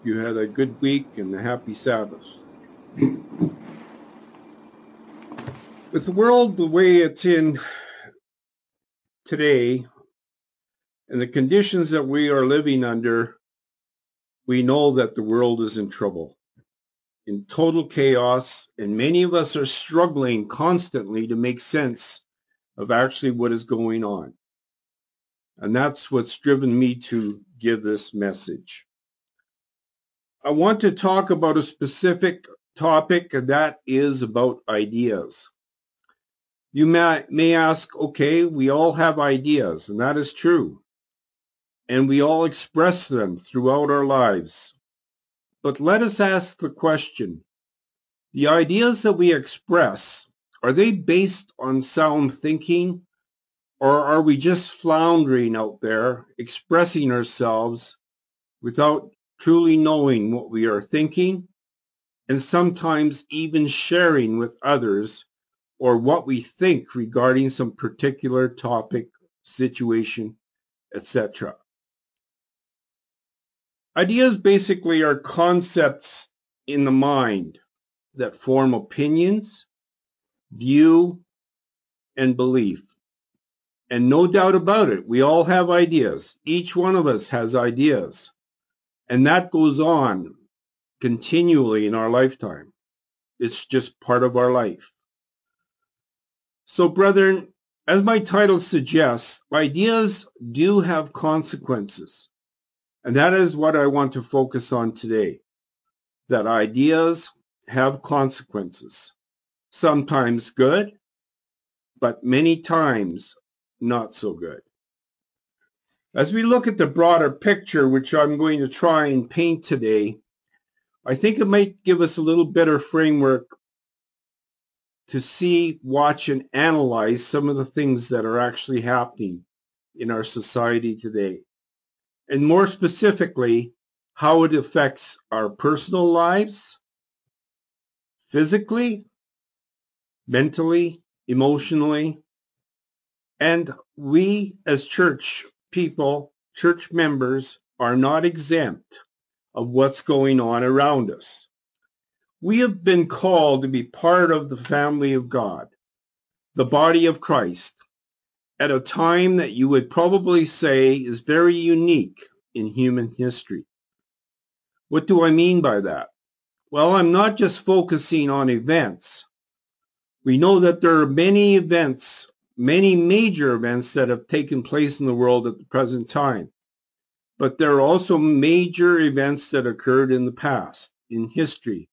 You had a good week and a happy Sabbath. With the world the way it's in today and the conditions that we are living under, we know that the world is in trouble, in total chaos, and many of us are struggling constantly to make sense of actually what is going on. And that's what's driven me to give this message. I want to talk about a specific topic, and that is about ideas. You may ask, okay, we all have ideas, and that is true. And we all express them throughout our lives. But let us ask the question, the ideas that we express, are they based on sound thinking, or are we just floundering out there, expressing ourselves without truly knowing what we are thinking, and sometimes even sharing with others or what we think regarding some particular topic, situation, etc. Ideas basically are concepts in the mind that form opinions, view, and belief. And no doubt about it, we all have ideas. Each one of us has ideas. And that goes on continually in our lifetime. It's just part of our life. So, brethren, as my title suggests, ideas do have consequences. And that is what I want to focus on today. That ideas have consequences. Sometimes good, but many times not so good. As we look at the broader picture, which I'm going to try and paint today, I think it might give us a little better framework to see, watch, and analyze some of the things that are actually happening in our society today. And more specifically, how it affects our personal lives, physically, mentally, emotionally, and we as church people, church members, are not exempt of what's going on around us. We have been called to be part of the family of God, the body of Christ, at a time that you would probably say is very unique in human history. What do I mean by that? Well, I'm not just focusing on events. We know that there are many events, many major events that have taken place in the world at the present time. But there are also major events that occurred in the past, in history.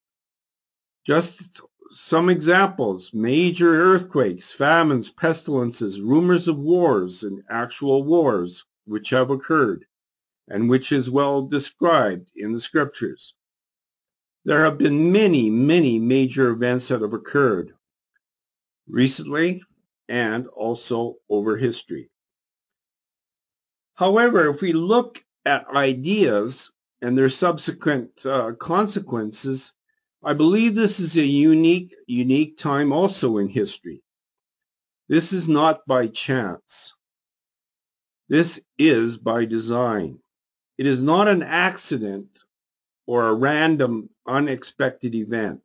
Just some examples, major earthquakes, famines, pestilences, rumors of wars, and actual wars which have occurred, and which is well described in the scriptures. There have been many, many major events that have occurred recently and also over history. However, if we look at ideas and their subsequent consequences, I believe this is a unique time also in history. This is not by chance. This is by design. It is not an accident or a random, unexpected event.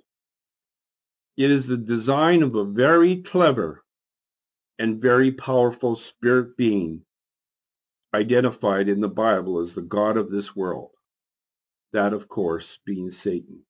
It is the design of a very clever and very powerful spirit being identified in the Bible as the God of this world. That, of course, being Satan.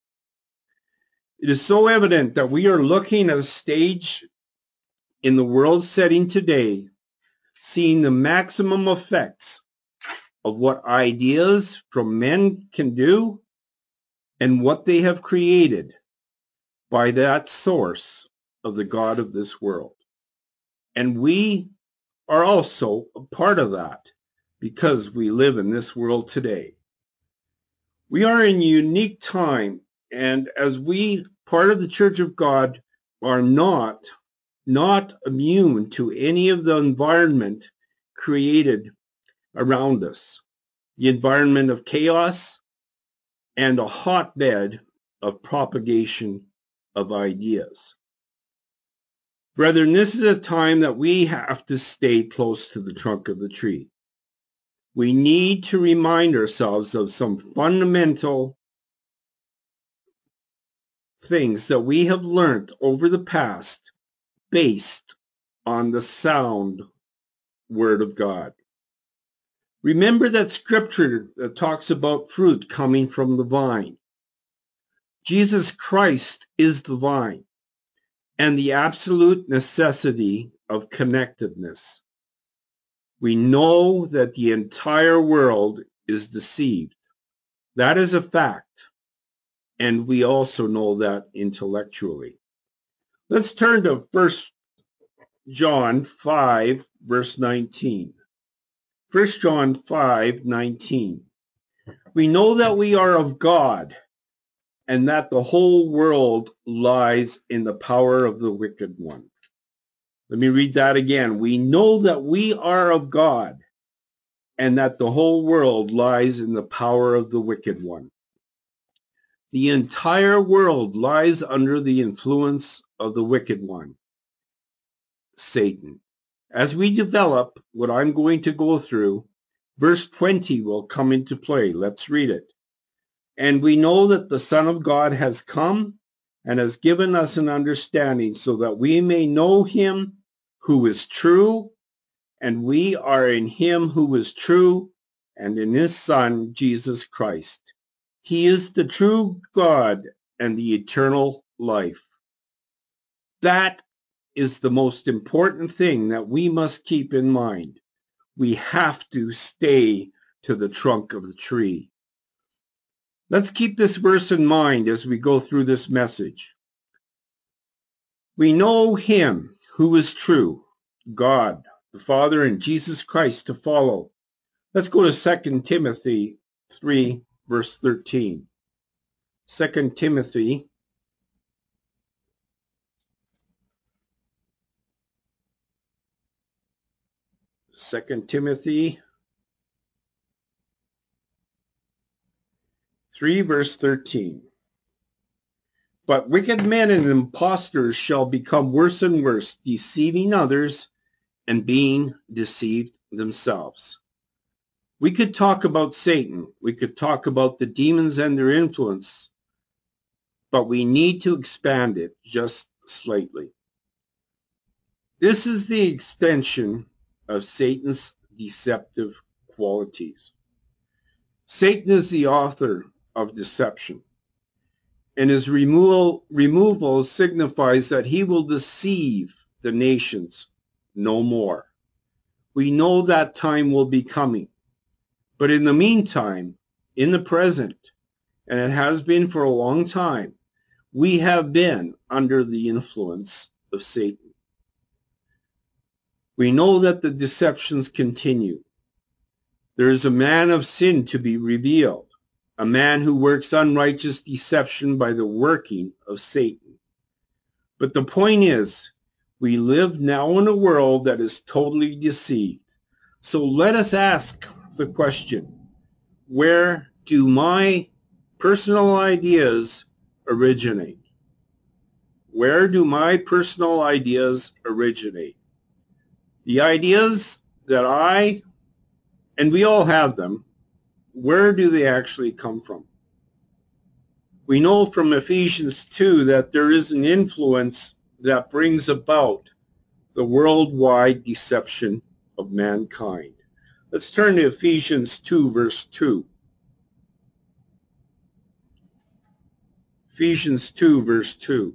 It is so evident that we are looking at a stage in the world setting today, seeing the maximum effects of what ideas from men can do and what they have created by that source of the God of this world. And we are also a part of that because we live in this world today. We are in a unique time, and as we, part of the Church of God, are not immune to any of the environment created around us, the environment of chaos and a hotbed of propagation of ideas. Brethren, this is a time that we have to stay close to the trunk of the tree. we need to remind ourselves of some fundamental things that we have learned over the past based on the sound Word of God. Remember that scripture that talks about fruit coming from the vine. Jesus Christ is the vine and the absolute necessity of connectedness. We know that the entire world is deceived. That is a fact, and we also know that intellectually. Let's turn to 1 John 5, verse 19. 1 John 5:19. We know that we are of God, and that the whole world lies in the power of the wicked one. Let me read that again. We know that we are of God, and that the whole world lies in the power of the wicked one. The entire world lies under the influence of the wicked one, Satan. As we develop what I'm going to go through, verse 20 will come into play. Let's read it. And we know that the Son of God has come and has given us an understanding so that we may know him who is true, and we are in him who is true, and in his Son, Jesus Christ. He is the true God and the eternal life. That is the most important thing that we must keep in mind. We have to stay to the trunk of the tree. Let's keep this verse in mind as we go through this message. We know him who is true, God, the Father, and Jesus Christ to follow. Let's go to 2 Timothy 3, verse 13. 2 Timothy 3, verse 13. But wicked men and impostors shall become worse and worse, deceiving others and being deceived themselves. We could talk about Satan. We could talk about the demons and their influence, but we need to expand it just slightly. This is the extension of Satan's deceptive qualities. Satan is the author of deception, and his removal signifies that he will deceive the nations no more. We know that time will be coming. But in the meantime, in the present, and it has been for a long time, we have been under the influence of Satan. We know that the deceptions continue. There is a man of sin to be revealed, a man who works unrighteous deception by the working of Satan. But the point is, we live now in a world that is totally deceived. So let us ask the question, where do my personal ideas originate? Where do my personal ideas originate? The ideas that and we all have them, where do they actually come from? We know from Ephesians 2 that there is an influence that brings about the worldwide deception of mankind. Let's turn to Ephesians 2, verse 2. Ephesians 2, verse 2.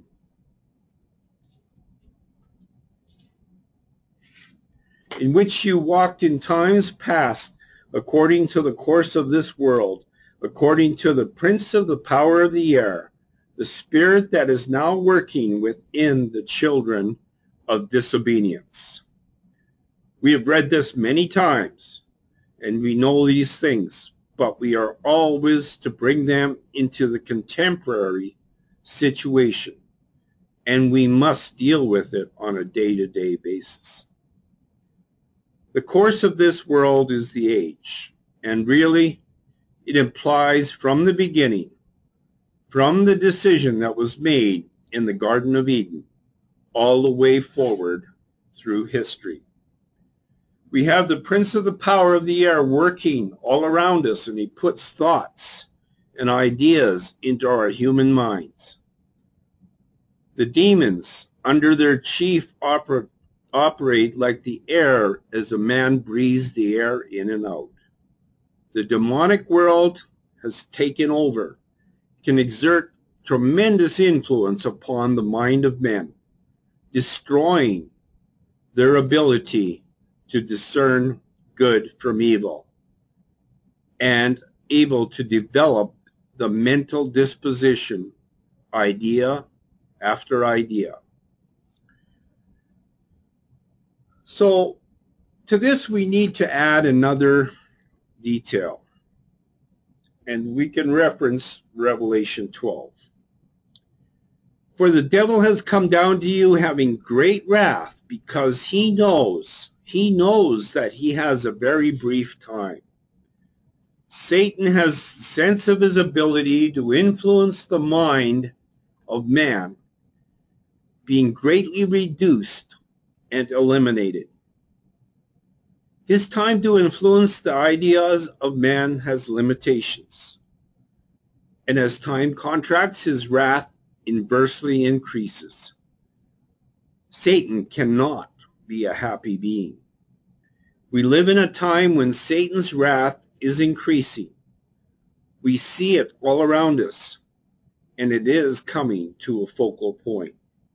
In which you walked in times past, according to the course of this world, according to the prince of the power of the air, the spirit that is now working within the children of disobedience. We have read this many times, and we know these things, but we are always to bring them into the contemporary situation, and we must deal with it on a day-to-day basis. The course of this world is the age, and really, it implies from the beginning, from the decision that was made in the Garden of Eden, all the way forward through history. We have the prince of the power of the air working all around us, and he puts thoughts and ideas into our human minds. The demons, under their chief, operate like the air as a man breathes the air in and out. The demonic world has taken over, can exert tremendous influence upon the mind of men, destroying their ability to discern good from evil and able to develop the mental disposition, idea after idea. So to this we need to add another detail, and we can reference Revelation 12. For the devil has come down to you having great wrath, because he knows that he has a very brief time. Satan has sense of his ability to influence the mind of man being greatly reduced and eliminated. His time to influence the ideas of man has limitations, and as time contracts, his wrath inversely increases. Satan cannot be a happy being. We live in a time when Satan's wrath is increasing. We see it all around us, and it is coming to a focal point.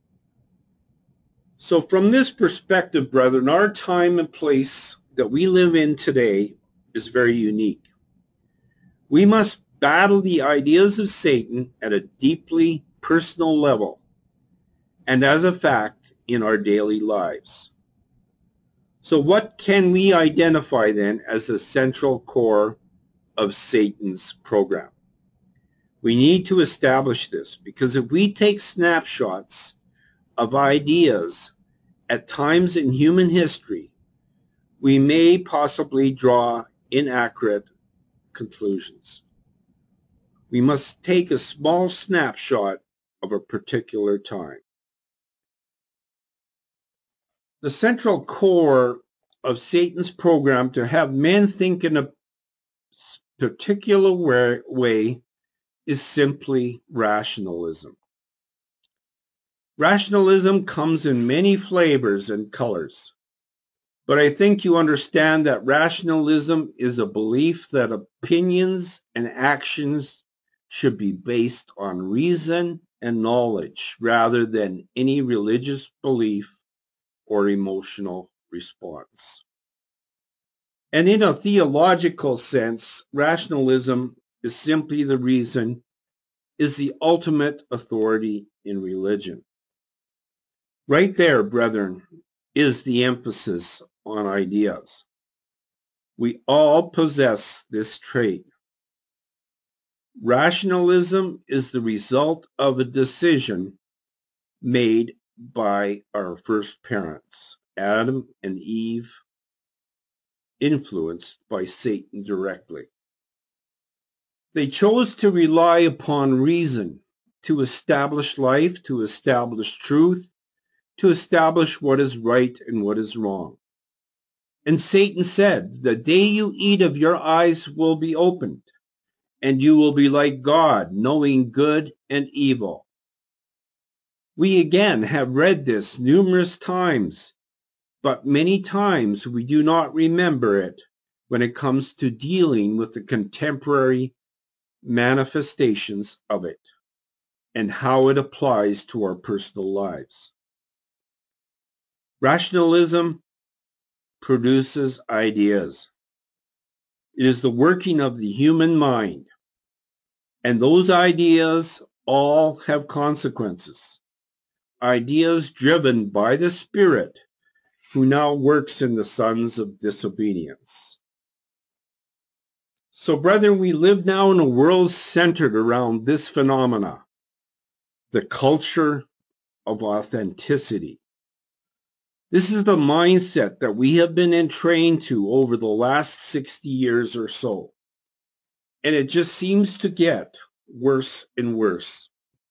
So from this perspective, brethren, our time and place that we live in today is very unique. We must battle the ideas of Satan at a deeply personal level and as a fact in our daily lives. So what can we identify then as the central core of Satan's program? We need to establish this, because if we take snapshots of ideas at times in human history, we may possibly draw inaccurate conclusions. We must take a small snapshot of a particular time. The central core of Satan's program to have men think in a particular way is simply rationalism. Rationalism comes in many flavors and colors, but I think you understand that rationalism is a belief that opinions and actions should be based on reason and knowledge rather than any religious belief or emotional response. And in a theological sense, rationalism is simply the reason, is the ultimate authority in religion. Right there, brethren, is the emphasis on ideas. We all possess this trait. Rationalism is the result of a decision made by our first parents, Adam and Eve, influenced by Satan directly. They chose to rely upon reason to establish life, to establish truth, to establish what is right and what is wrong. And Satan said, the day you eat of, your eyes will be opened, and you will be like God, knowing good and evil. We again have read this numerous times, but many times we do not remember it when it comes to dealing with the contemporary manifestations of it and how it applies to our personal lives. Rationalism produces ideas. It is the working of the human mind, and those ideas all have consequences. Ideas driven by the Spirit, who now works in the sons of disobedience. So, brethren, we live now in a world centered around this phenomena, the culture of authenticity. This is the mindset that we have been entrained to over the last 60 years or so. And it just seems to get worse and worse.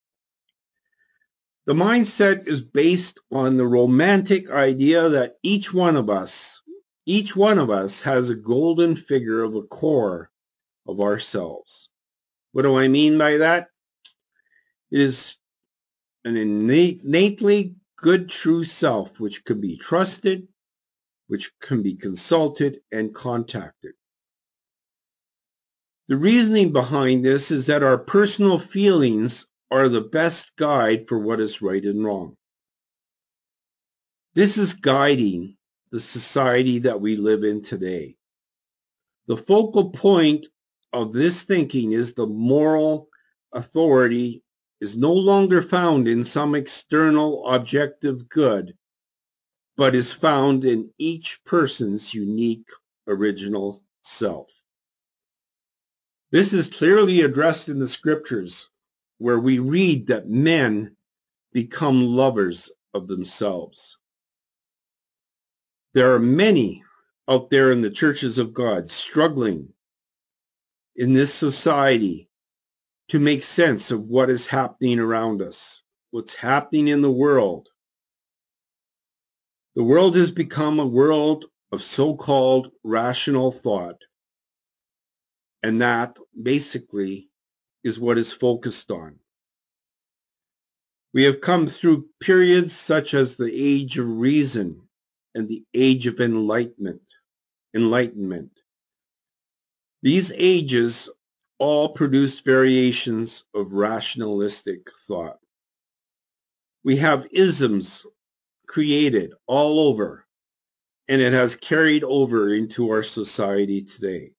The mindset is based on the romantic idea that each one of us Each one of us has a golden figure of a core of ourselves. What do I mean by that? It is an innately good true self which can be trusted, which can be consulted and contacted. The reasoning behind this is that our personal feelings are the best guide for what is right and wrong. This is guiding the society that we live in today. The focal point of this thinking is the moral authority is no longer found in some external objective good, but is found in each person's unique original self. This is clearly addressed in the scriptures, where we read that men become lovers of themselves. There are many out there in the churches of God struggling in this society to make sense of what is happening around us, what's happening in the world. The world has become a world of so-called rational thought, and that basically is what is focused on. We have come through periods such as the age of reason and the age of enlightenment. These ages all produced variations of rationalistic thought. We have isms created all over, and it has carried over into our society today.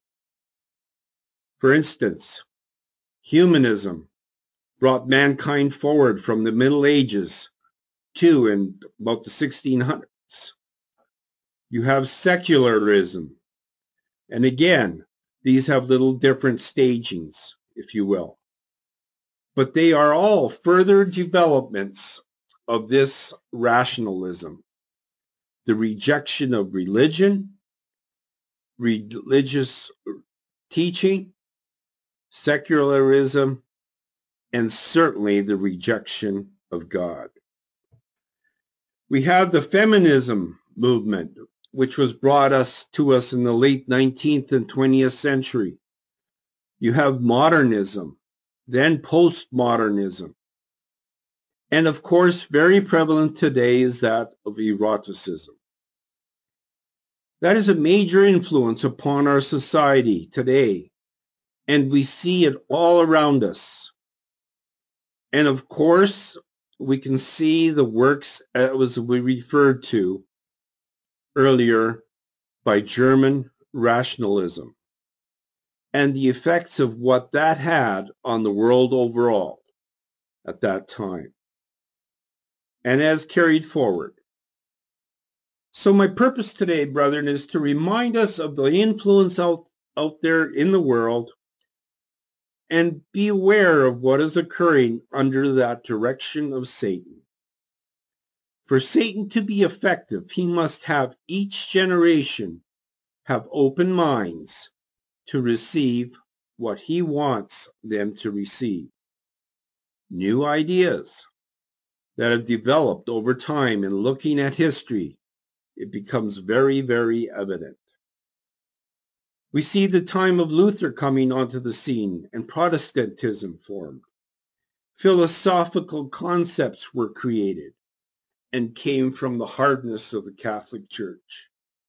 For instance, humanism brought mankind forward from the Middle Ages to and about the 1600s. You have secularism, and again, these have little different stagings, if you will. But they are all further developments of this rationalism. The rejection of religion, religious teaching, secularism, and certainly the rejection of God. We have the feminism movement, which was brought to us in the late 19th and 20th century. You have modernism, then postmodernism. And of course, very prevalent today is that of eroticism. That is a major influence upon our society today, and we see it all around us. And of course, we can see the works as we referred to earlier by German rationalism and the effects of what that had on the world overall at that time and as carried forward. So my purpose today, brethren, is to remind us of the influence out there in the world and be aware of what is occurring under that direction of Satan. For Satan to be effective, he must have each generation have open minds to receive what he wants them to receive. New ideas that have developed over time in looking at history, it becomes very, very evident. We see the time of Luther coming onto the scene and Protestantism formed. Philosophical concepts were created and came from the hardness of the Catholic Church.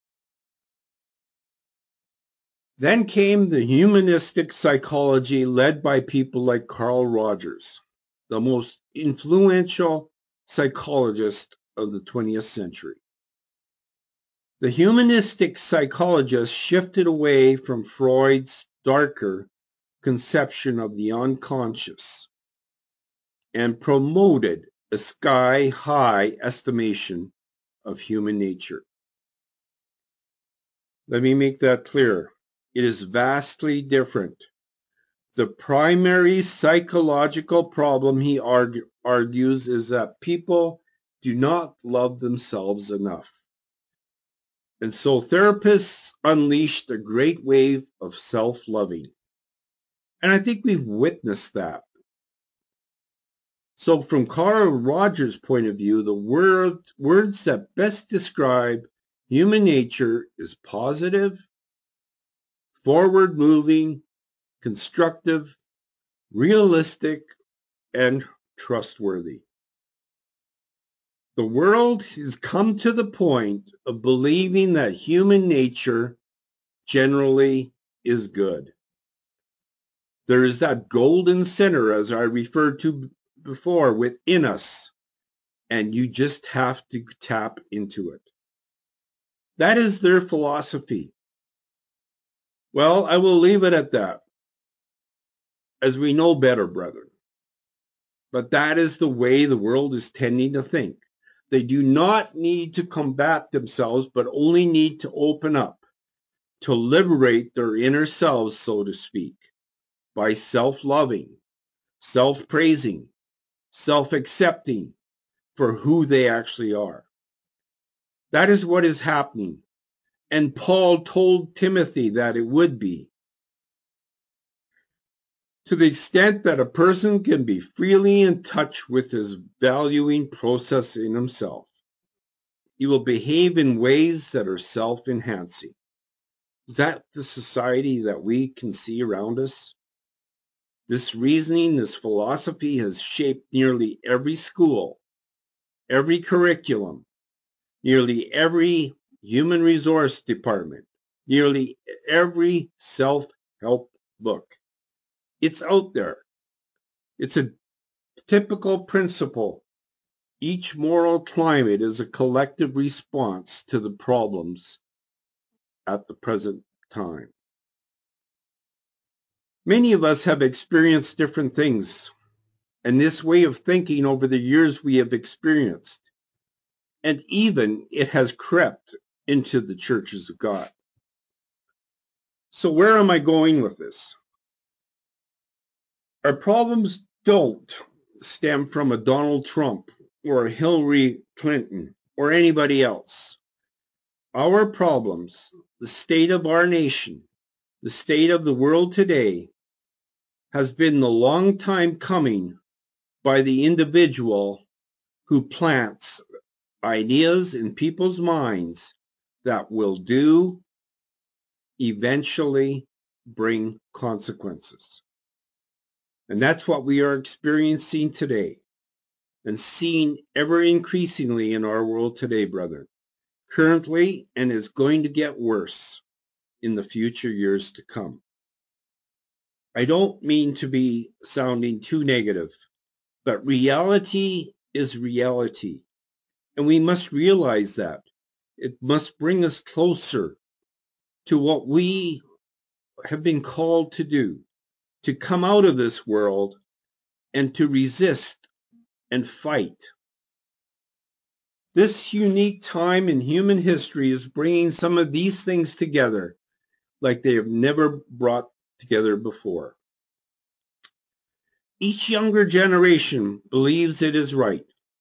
Then came the humanistic psychology led by people like Carl Rogers, the most influential psychologist of the 20th century. The humanistic psychologists shifted away from Freud's darker conception of the unconscious and promoted a sky-high estimation of human nature. Let me make that clear. It is vastly different. The primary psychological problem, he argues, is that people do not love themselves enough. And so therapists unleashed a great wave of self-loving. And I think we've witnessed that. So from Carl Rogers' point of view, the words that best describe Human nature is positive, forward-moving, constructive, realistic, and trustworthy. The world has come to the point of believing that human nature generally is good. There is that golden center, as I referred to before, within us, and you just have to tap into it. That is their philosophy. Well, I will leave it at that, as we know better, brethren. But that is the way the world is tending to think. They do not need to combat themselves, but only need to open up, to liberate their inner selves, so to speak, by self-loving, self-praising, self-accepting for who they actually are. That is what is happening. And Paul told Timothy that it would be. To the extent that a person can be freely in touch with his valuing process in himself, he will behave in ways that are self-enhancing. Is that the society that we can see around us? This reasoning, this philosophy has shaped nearly every school, every curriculum, nearly every human resource department, nearly every self-help book. It's out there. It's a typical principle. Each moral climate is a collective response to the problems at the present time. Many of us have experienced different things, and this way of thinking over the years we have experienced, and even it has crept into the churches of God. So where am I going with this? Our problems don't stem from a Donald Trump or a Hillary Clinton or anybody else. Our problems, the state of our nation, the state of the world today, has been the long time coming by the individual who plants ideas in people's minds that will eventually bring consequences. And that's what we are experiencing today and seeing ever increasingly in our world today, brethren. Currently, and is going to get worse in the future years to come. I don't mean to be sounding too negative, but reality is reality. And we must realize that. It must bring us closer to what we have been called to do, to come out of this world and to resist and fight. This unique time in human history is bringing some of these things together like they have never brought together before. Each younger generation believes it is right.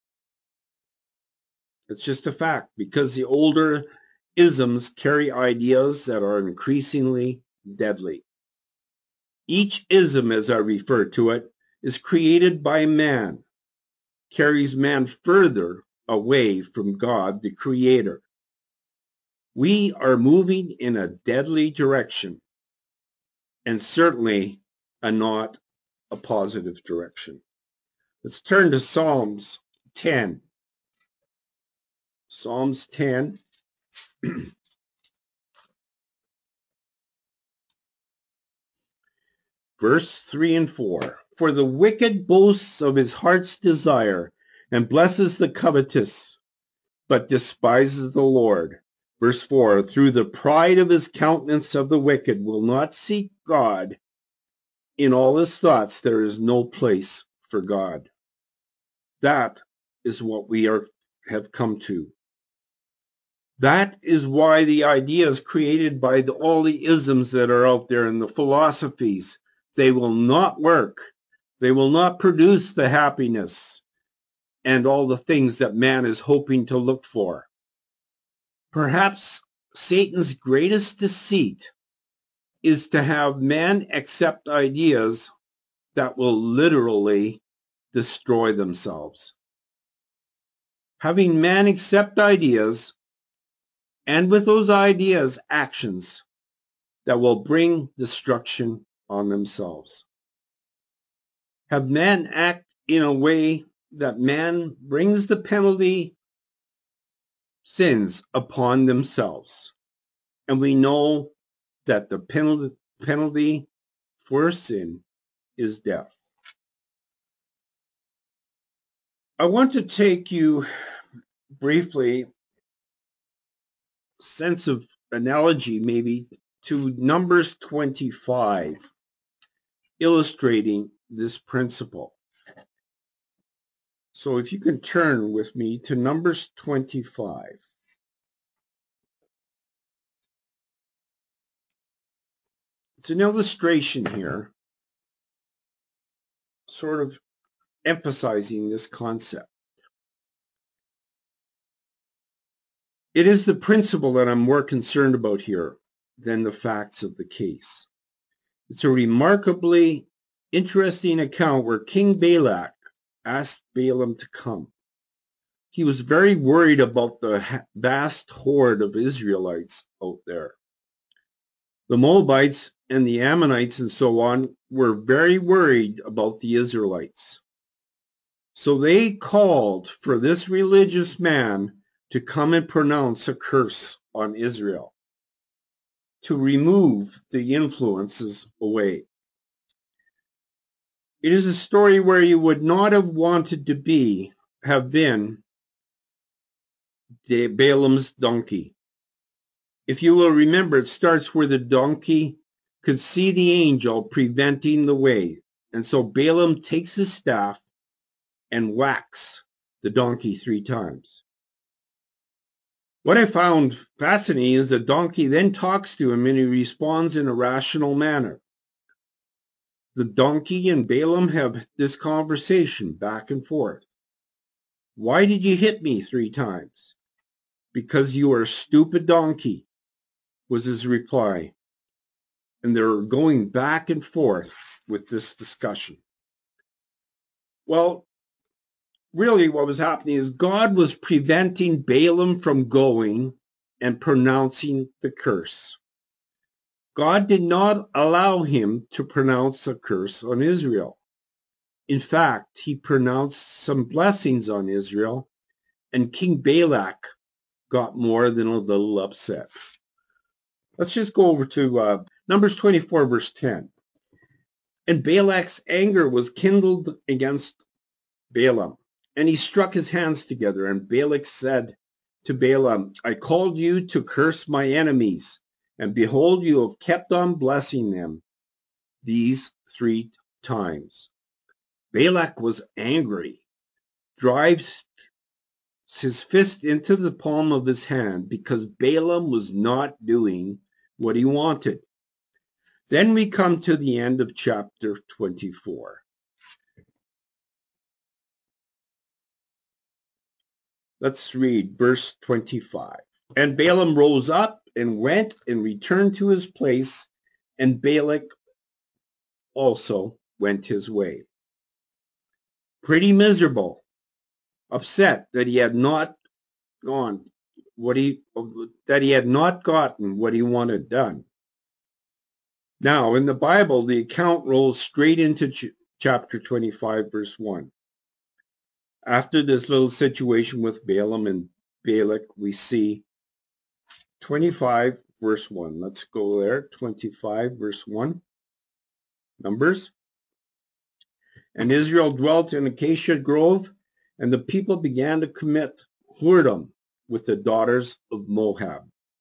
It's just a fact because the older isms carry ideas that are increasingly deadly. Each ism, as I refer to it, is created by man, carries man further away from God, the Creator. We are moving in a deadly direction, and certainly not a positive direction. Let's turn to Psalms 10. Psalms 10. Verse 3 and 4. For the wicked boasts of his heart's desire and blesses the covetous, but despises the Lord. Verse 4. Through the pride of his countenance of the wicked will not seek God. In all his thoughts there is no place for God. That is what we have come to. That is why the ideas created by all the isms that are out there and the philosophies, they will not work. They will not produce the happiness and all the things that man is hoping to look for. Perhaps Satan's greatest deceit is to have man accept ideas that will literally destroy themselves. Having man accept ideas and with those ideas, actions that will bring destruction on themselves. Have men act in a way that man brings the penalty sins upon themselves. And we know that the penalty for sin is death. I want to take you briefly, sense of analogy maybe, to Numbers 25, illustrating this principle. So if you can turn with me to Numbers 25. It's an illustration here, sort of emphasizing this concept. It is the principle that I'm more concerned about here than the facts of the case. It's a remarkably interesting account where King Balak asked Balaam to come. He was very worried about the vast horde of Israelites out there. The Moabites and the Ammonites and so on were very worried about the Israelites. So they called for this religious man to come and pronounce a curse on Israel, to remove the influences away. It is a story where you would not have wanted to have been Balaam's donkey. If you will remember, it starts where the donkey could see the angel preventing the way. And so Balaam takes his staff and whacks the donkey 3 times. What I found fascinating is the donkey then talks to him and he responds in a rational manner. The donkey and Balaam have this conversation back and forth. Why did you hit me 3 times? Because you are a stupid donkey, was his reply. And they're going back and forth with this discussion. Well, really what was happening is God was preventing Balaam from going and pronouncing the curse. God did not allow him to pronounce a curse on Israel. In fact, he pronounced some blessings on Israel, and King Balak got more than a little upset. Let's just go over to Numbers 24, verse 10. And Balak's anger was kindled against Balaam, and he struck his hands together. And Balak said to Balaam, I called you to curse my enemies, and behold, you have kept on blessing them these 3 times. Balak was angry, drives his fist into the palm of his hand because Balaam was not doing what he wanted. Then we come to the end of chapter 24. Let's read verse 25. And Balaam rose up and went and returned to his place, and Balak also went his way. Pretty miserable, upset that he had not gotten what he wanted done. Now, in the Bible, the account rolls straight into chapter 25, verse 1. After this little situation with Balaam and Balak, we see 25, verse 1. Let's go there. 25, verse 1. Numbers. And Israel dwelt in Acacia Grove, and the people began to commit whoredom with the daughters of Moab.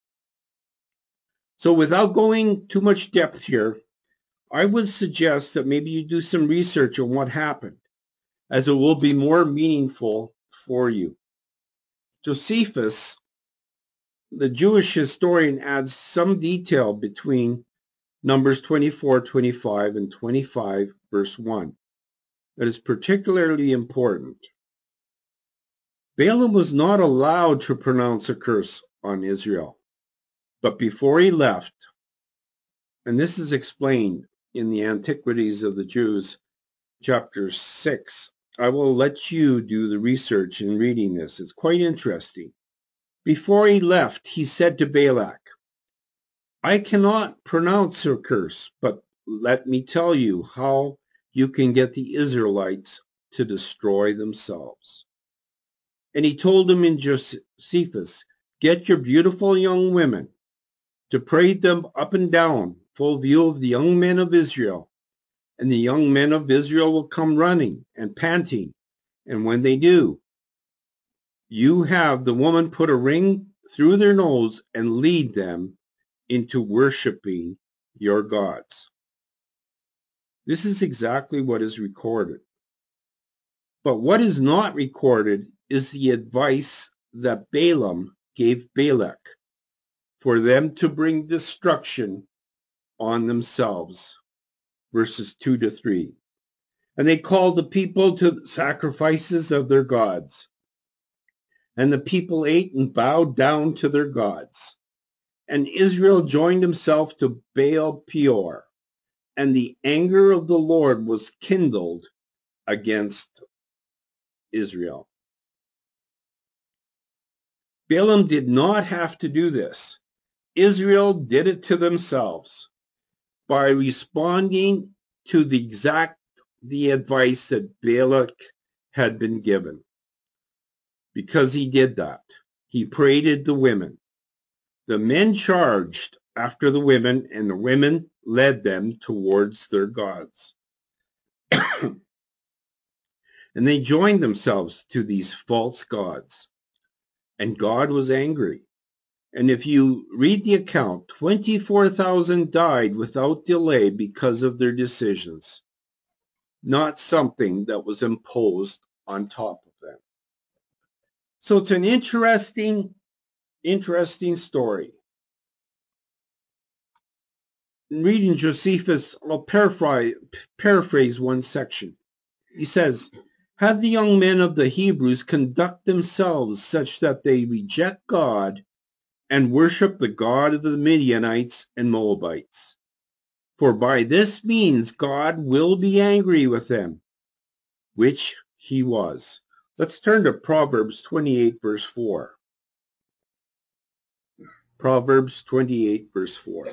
So without going too much depth here, I would suggest that maybe you do some research on what happened, as it will be more meaningful for you. Josephus, the Jewish historian, adds some detail between Numbers 24:25 and 25, verse 1, that is particularly important. Balaam was not allowed to pronounce a curse on Israel, but before he left, and this is explained in the Antiquities of the Jews, chapter 6. I will let you do the research in reading this. It's quite interesting. Before he left, he said to Balak, I cannot pronounce her curse, but let me tell you how you can get the Israelites to destroy themselves. And he told him in Josephus, get your beautiful young women, to parade them up and down, full view of the young men of Israel. And the young men of Israel will come running and panting. And when they do, you have the woman put a ring through their nose and lead them into worshiping your gods. This is exactly what is recorded. But what is not recorded is the advice that Balaam gave Balak for them to bring destruction on themselves. Verses 2 to 3. And they called the people to the sacrifices of their gods. And the people ate and bowed down to their gods. And Israel joined himself to Baal Peor. And the anger of the Lord was kindled against Israel. Balaam did not have to do this. Israel did it to themselves by responding to the advice that Balak had been given. Because he did that, he paraded the women. The men charged after the women, and the women led them towards their gods. And they joined themselves to these false gods. And God was angry. And if you read the account, 24,000 died without delay because of their decisions, not something that was imposed on top of them. So it's an interesting story. Reading Josephus, I'll paraphrase one section. He says, have the young men of the Hebrews conduct themselves such that they reject God and worship the God of the Midianites and Moabites. For by this means God will be angry with them, which he was. Let's turn to Proverbs 28, verse 4. Proverbs 28, verse 4.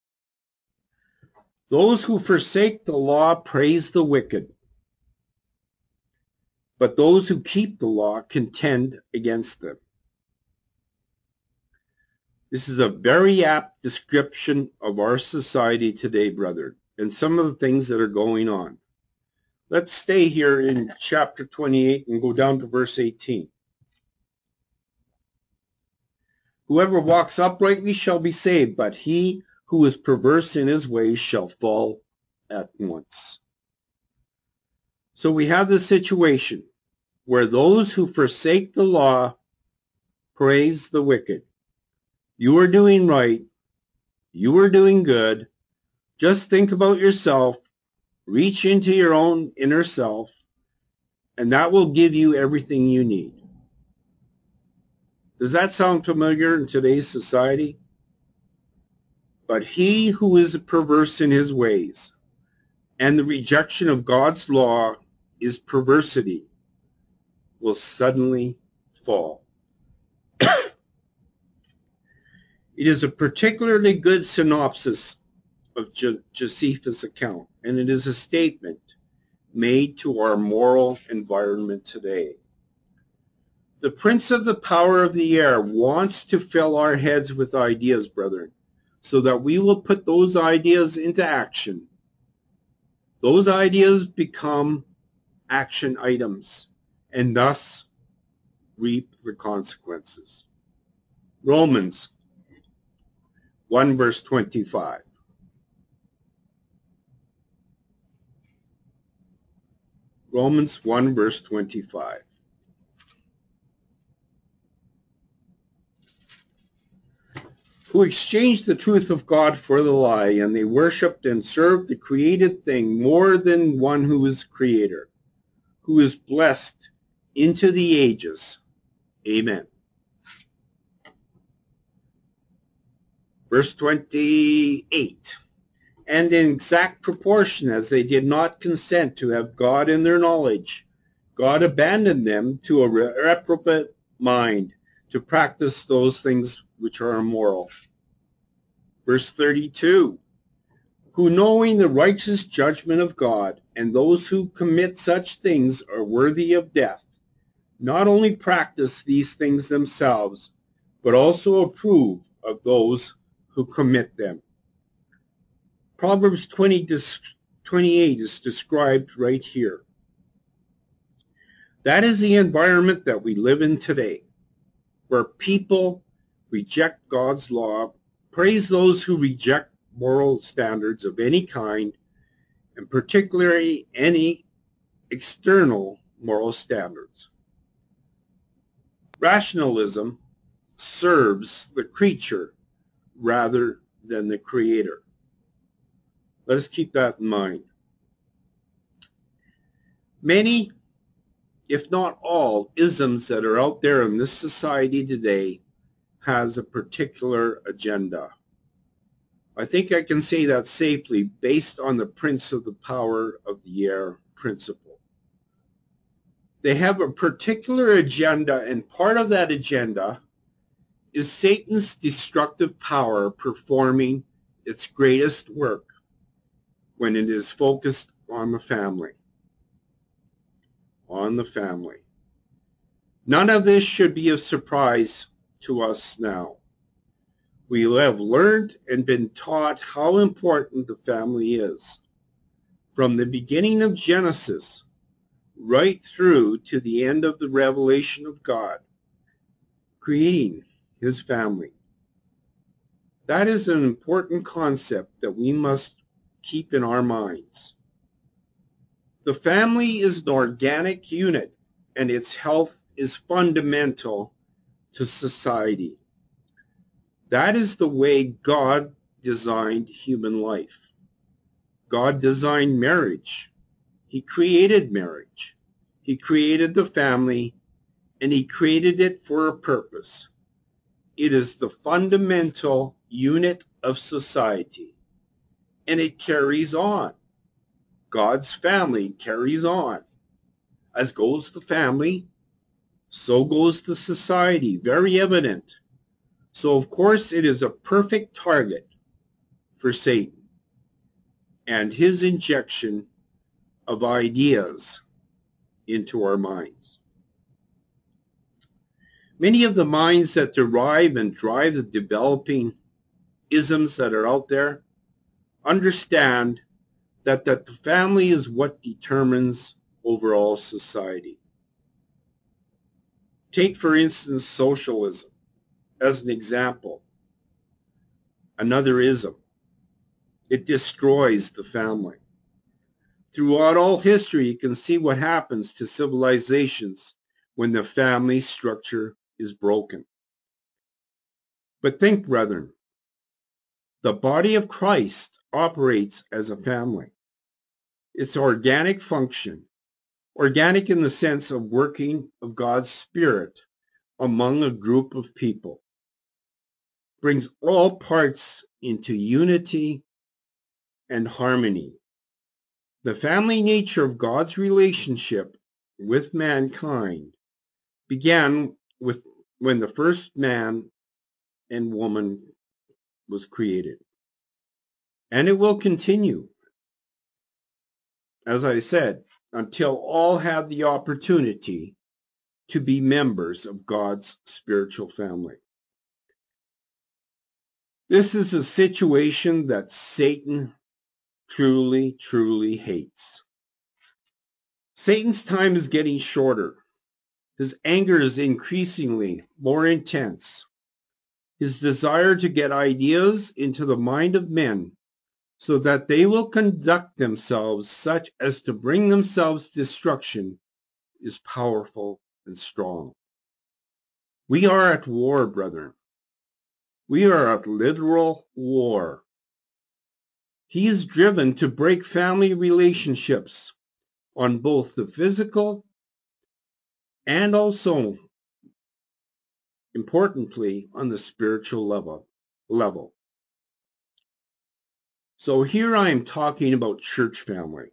Those who forsake the law praise the wicked, but those who keep the law contend against them. This is a very apt description of our society today, brother, and some of the things that are going on. Let's stay here in chapter 28 and go down to verse 18. Whoever walks uprightly shall be saved, but he who is perverse in his ways shall fall at once. So we have this situation where those who forsake the law praise the wicked. You are doing right. You are doing good. Just think about yourself. Reach into your own inner self, and that will give you everything you need. Does that sound familiar in today's society? But he who is perverse in his ways, and the rejection of God's law is perversity, will suddenly fall. It is a particularly good synopsis of Josephus' account, and it is a statement made to our moral environment today. The prince of the power of the air wants to fill our heads with ideas, brethren, so that we will put those ideas into action. Those ideas become action items, and thus reap the consequences. Romans 1 verse 25. Romans 1 verse 25. Who exchanged the truth of God for the lie, and they worshipped and served the created thing more than one who is creator, who is blessed into the ages. Amen. Verse 28. And in exact proportion as they did not consent to have God in their knowledge, God abandoned them to a reprobate mind, to practice those things which are immoral. Verse 32, who knowing the righteous judgment of God, and those who commit such things are worthy of death, not only practice these things themselves, but also approve of those who commit them. Proverbs 20:28 is described right here. That is the environment that we live in today, where people reject God's law, praise those who reject moral standards of any kind, and particularly any external moral standards. Rationalism serves the creature rather than the creator. Let us keep that in mind. Many, if not all, isms that are out there in this society today has a particular agenda. I think I can say that safely based on the Prince of the Power of the Air principle. They have a particular agenda, and part of that agenda is Satan's destructive power performing its greatest work when it is focused on the family. On the family. None of this should be a surprise to us now. We have learned and been taught how important the family is. From the beginning of Genesis right through to the end of the revelation of God, creating his family. That is an important concept that we must keep in our minds. The family is an organic unit, and its health is fundamental to society. That is the way God designed human life. God designed marriage. He created marriage. He created the family, and he created it for a purpose. It is the fundamental unit of society, and it carries on. God's family carries on. As goes the family, so goes the society. Very evident. So, of course, it is a perfect target for Satan and his injection of ideas into our minds. Many of the minds that derive and drive the developing isms that are out there understand that the family is what determines overall society. Take, for instance, socialism as an example. Another ism. It destroys the family. Throughout all history, you can see what happens to civilizations when the family structure is broken. But think, brethren, the body of Christ operates as a family. Its organic function, organic in the sense of working of God's Spirit among a group of people, brings all parts into unity and harmony. The family nature of God's relationship with mankind began with when the first man and woman was created. And it will continue, as I said, until all have the opportunity to be members of God's spiritual family. This is a situation that Satan truly, truly hates. Satan's time is getting shorter. His anger is increasingly more intense. His desire to get ideas into the mind of men so that they will conduct themselves such as to bring themselves destruction is powerful and strong. We are at war, brethren. We are at literal war. He is driven to break family relationships on both the physical and also, importantly, on the spiritual level. So here I am talking about church family.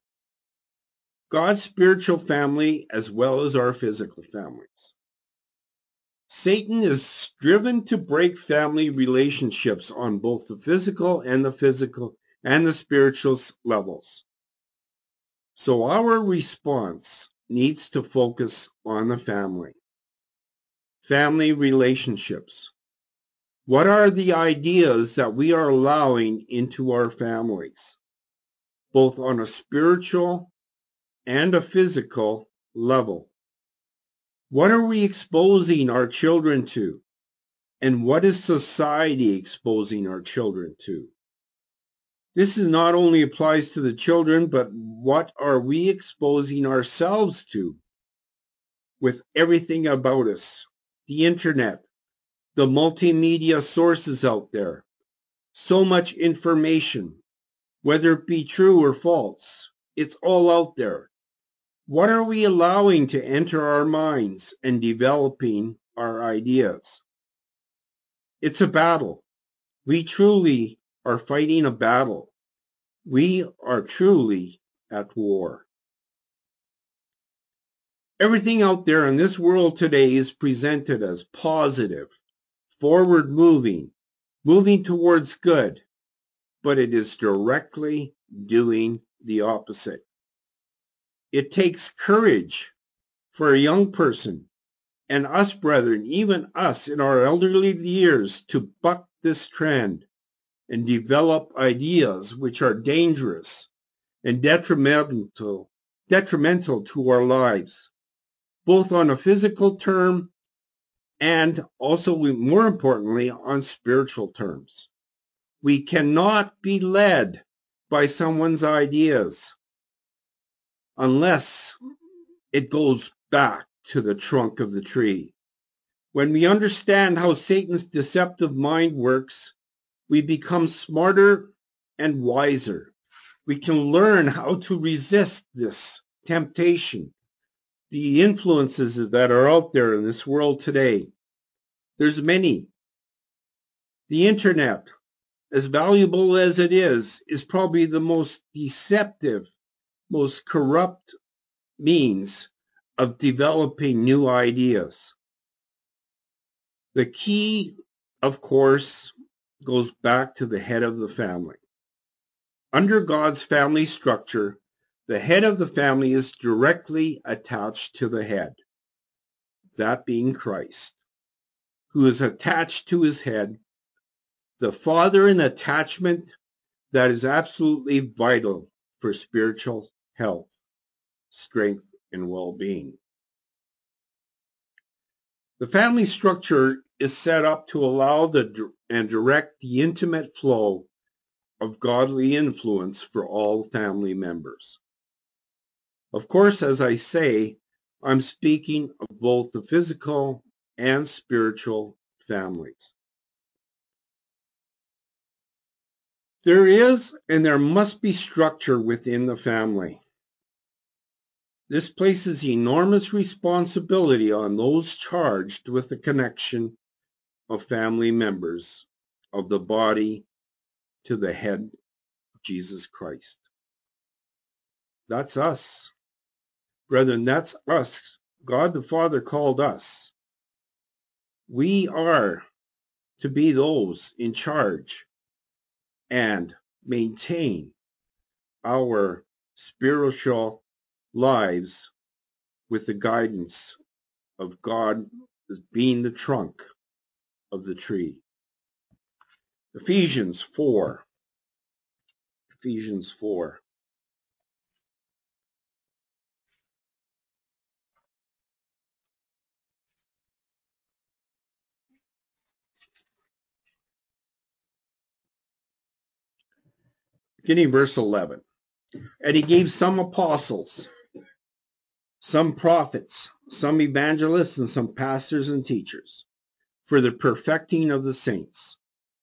God's spiritual family as well as our physical families. Satan is driven to break family relationships on both the physical and the spiritual levels. So our response needs to focus on the family. Family relationships. What are the ideas that we are allowing into our families, both on a spiritual and a physical level? What are we exposing our children to? And what is society exposing our children to? This not only applies to the children, but what are we exposing ourselves to with everything about us? The internet, the multimedia sources out there, so much information, whether it be true or false, it's all out there. What are we allowing to enter our minds and developing our ideas? It's a battle. We truly are fighting a battle. We are truly at war. Everything out there in this world today is presented as positive, forward moving, moving towards good, but it is directly doing the opposite. It takes courage for a young person and us brethren, even us in our elderly years, to buck this trend and develop ideas which are dangerous and detrimental to our lives, both on a physical term and also, more importantly, on spiritual terms. We cannot be led by someone's ideas unless it goes back to the trunk of the tree. When we understand how Satan's deceptive mind works, we become smarter and wiser. We can learn how to resist this temptation, the influences that are out there in this world today. There's many. The internet, as valuable as it is probably the most deceptive, most corrupt means of developing new ideas. The key, of course, goes back to the head of the family. Under God's family structure, the head of the family is directly attached to the head, that being Christ, who is attached to his head. The father, an attachment that is absolutely vital for spiritual health, strength, and well-being. The family structure is set up to allow and direct the intimate flow of godly influence for all family members. Of course, as I say, I'm speaking of both the physical and spiritual families. There is and there must be structure within the family. This places enormous responsibility on those charged with the connection of family members of the body to the head, Jesus Christ. That's us. Brethren, that's us. God the Father called us. We are to be those in charge and maintain our spiritual lives with the guidance of God as being the trunk of the tree. Ephesians 4. Ephesians 4. Beginning verse 11. And he gave some apostles, some prophets, some evangelists, and some pastors and teachers for the perfecting of the saints.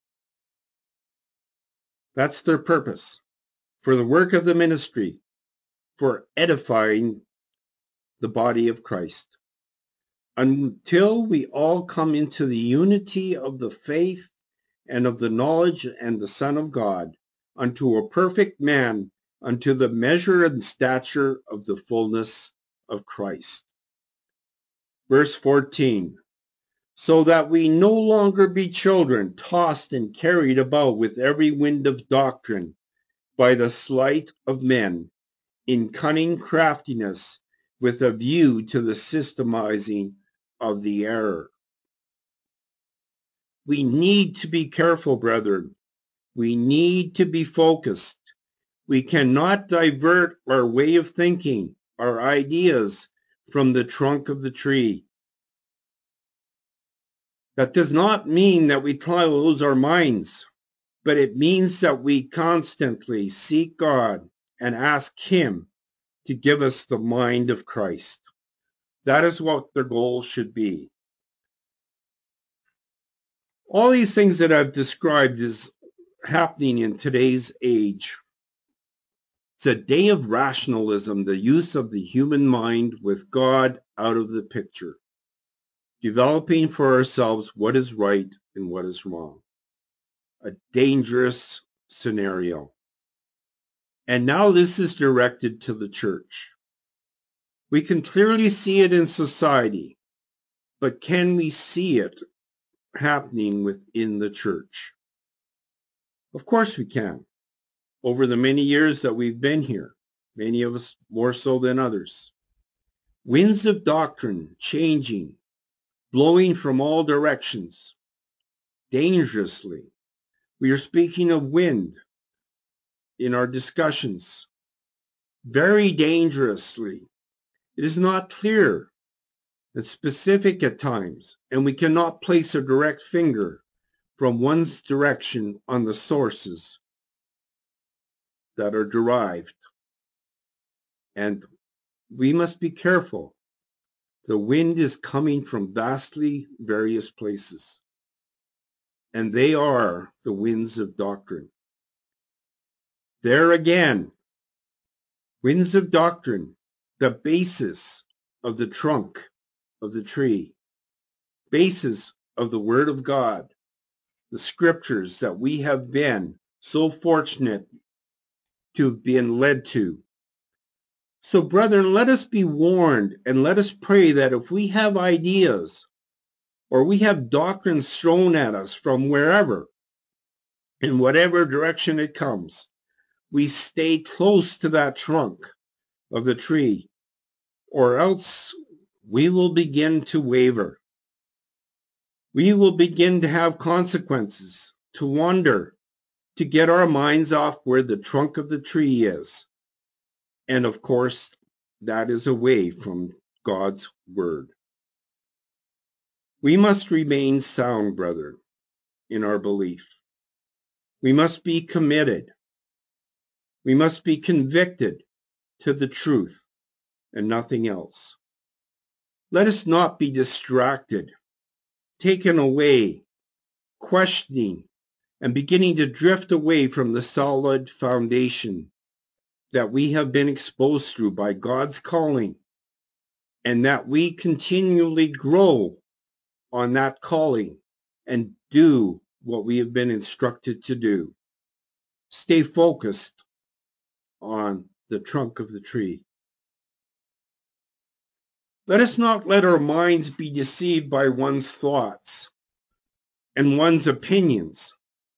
That's their purpose. For the work of the ministry, for edifying the body of Christ, until we all come into the unity of the faith and of the knowledge and the Son of God, unto a perfect man, unto the measure and stature of the fullness of Christ. Verse 14. so that we no longer be children tossed and carried about with every wind of doctrine by the sleight of men, in cunning craftiness, with a view to the systemizing of the error. We need to be careful, brethren. We need to be focused. We cannot divert our way of thinking, our ideas, from the trunk of the tree. That does not mean that we close our minds, but it means that we constantly seek God and ask Him to give us the mind of Christ. That is what the goal should be. All these things that I've described is happening in today's age. It's a day of rationalism, the use of the human mind with God out of the picture, developing for ourselves what is right and what is wrong. A dangerous scenario. And now this is directed to the church. We can clearly see it in society, but can we see it happening within the church? Of course we can. Over the many years that we've been here, many of us more so than others. Winds of doctrine changing, blowing from all directions, dangerously. We are speaking of wind in our discussions, very dangerously. It is not clear and specific at times, and we cannot place a direct finger from one's direction on the sources that are derived. And we must be careful. The wind is coming from vastly various places, and they are the winds of doctrine. There again, winds of doctrine, the basis of the trunk of the tree, basis of the Word of God, the scriptures that we have been so fortunate to have been led to. So, brethren, let us be warned and let us pray that if we have ideas or we have doctrines thrown at us from wherever, in whatever direction it comes, we stay close to that trunk of the tree, or else we will begin to waver. We will begin to have consequences, to wander, to get our minds off where the trunk of the tree is. And of course, that is away from God's word. We must remain sound, brethren, in our belief. We must be committed. We must be convicted to the truth and nothing else. Let us not be distracted, taken away, questioning, and beginning to drift away from the solid foundation that we have been exposed through by God's calling, and that we continually grow on that calling and do what we have been instructed to do. Stay focused on the trunk of the tree. Let us not let our minds be deceived by one's thoughts and one's opinions.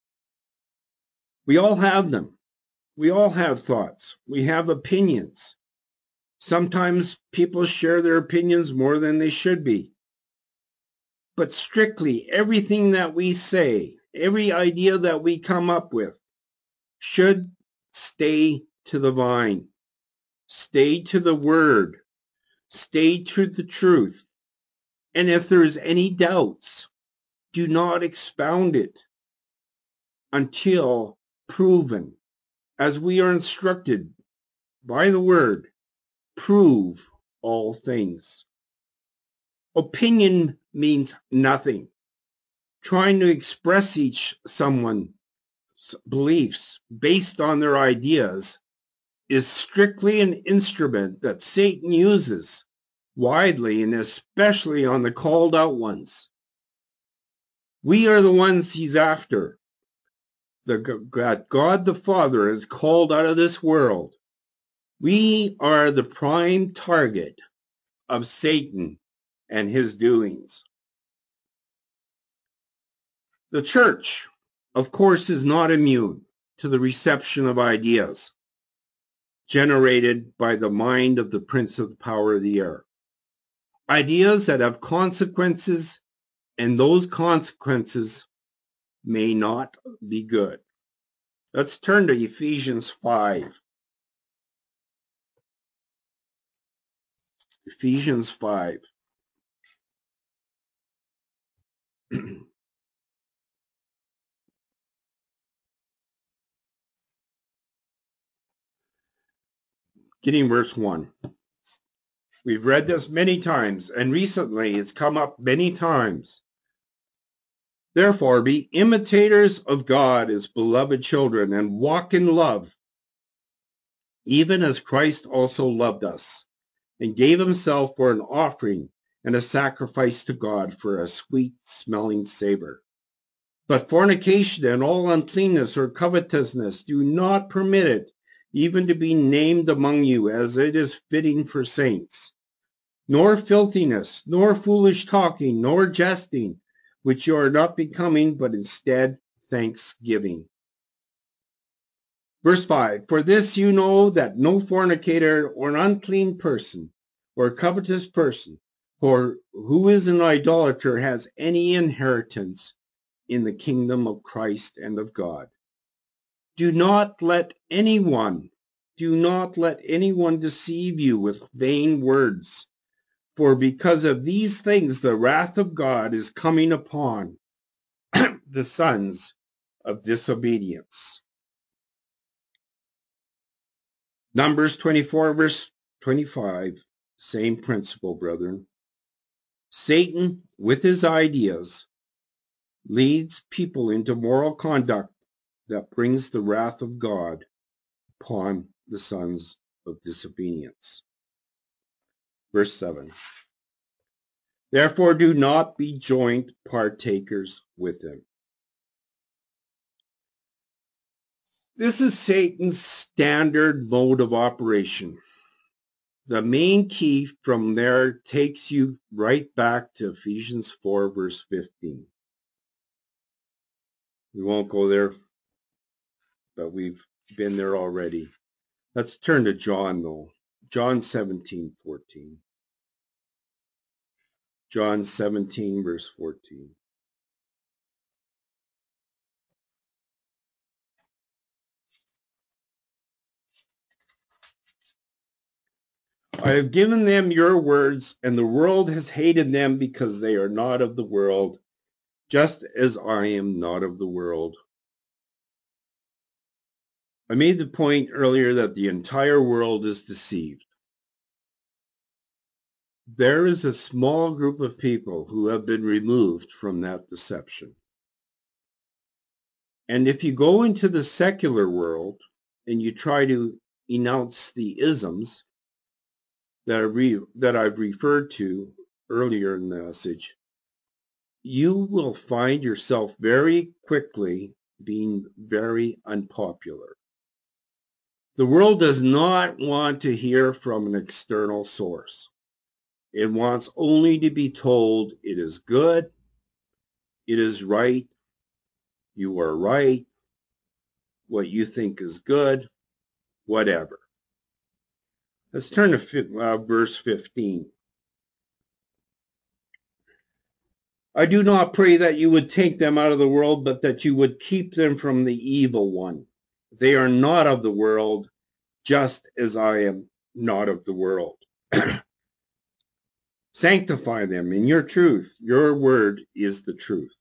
We all have them. We all have thoughts. We have opinions. Sometimes people share their opinions more than they should be. But strictly, everything that we say, every idea that we come up with, should stay to the vine, stay to the word, stay to the truth. And if there's any doubts, do not expound it until proven, as we are instructed by the word, prove all things. Opinion means nothing. Trying to express someone's beliefs based on their ideas is strictly an instrument that Satan uses widely and especially on the called out ones. We are the ones he's after. God the Father is called out of this world. We are the prime target of Satan and his doings. The church, of course, is not immune to the reception of ideas generated by the mind of the prince of the power of the air. Ideas that have consequences, and those consequences may not be good. Let's turn to Ephesians 5. Ephesians 5. Getting verse 1. We've read this many times, and recently it's come up many times. Therefore, be imitators of God as beloved children, and walk in love, even as Christ also loved us, and gave himself for an offering and a sacrifice to God for a sweet-smelling savor. But fornication and all uncleanness or covetousness, do not permit it even to be named among you, as it is fitting for saints. Nor filthiness, nor foolish talking, nor jesting, which you are not becoming, but instead thanksgiving. Verse 5, for this you know that no fornicator or an unclean person or covetous person or who is an idolater has any inheritance in the kingdom of Christ and of God. Do not let anyone deceive you with vain words, for because of these things the wrath of God is coming upon the sons of disobedience. Numbers 24, verse 25, same principle, brethren. Satan, with his ideas, leads people into moral conduct that brings the wrath of God upon the sons of disobedience. Verse 7. Therefore do not be joint partakers with him. This is Satan's standard mode of operation. The main key from there takes you right back to Ephesians 4, verse 15. We won't go there, but we've been there already. Let's turn to John, though. John 17:14. John 17, verse 14. I have given them your words, and the world has hated them because they are not of the world, just as I am not of the world. I made the point earlier that the entire world is deceived. There is a small group of people who have been removed from that deception. And if you go into the secular world and you try to enounce the isms that I've referred to earlier in the message, you will find yourself very quickly being very unpopular. The world does not want to hear from an external source. It wants only to be told it is good, it is right, you are right, what you think is good, whatever. Let's turn to verse 15. I do not pray that you would take them out of the world, but that you would keep them from the evil one. They are not of the world, just as I am not of the world. Sanctify them in your truth. Your word is the truth.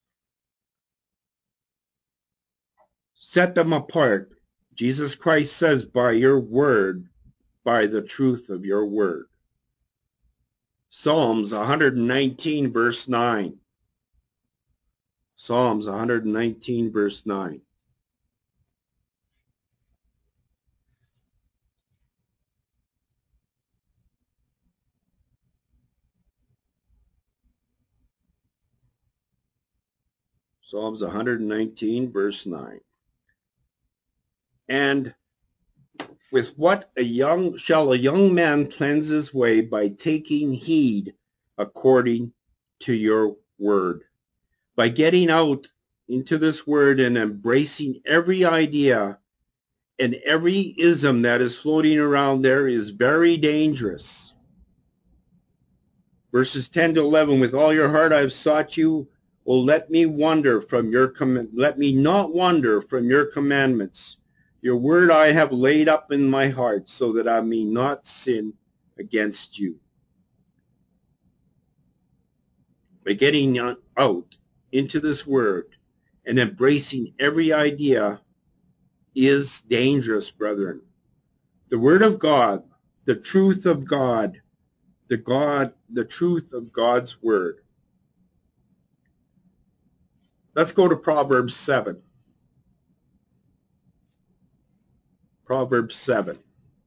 Set them apart. Jesus Christ says, by your word, by the truth of your word. Psalms 119, verse 9. Psalms 119, verse 9. Psalms 119, verse 9. And with what shall a young man cleanse his way? By taking heed according to your word. By getting out into this word and embracing every idea and every ism that is floating around there is very dangerous. Verses 10 to 11, with all your heart I have sought you. Oh, let me let me not wander from your commandments. Your word I have laid up in my heart, so that I may not sin against you. By getting out into this word and embracing every idea is dangerous, brethren. The word of God, the truth of God, the truth of God's word. Let's go to Proverbs 7. Proverbs 7.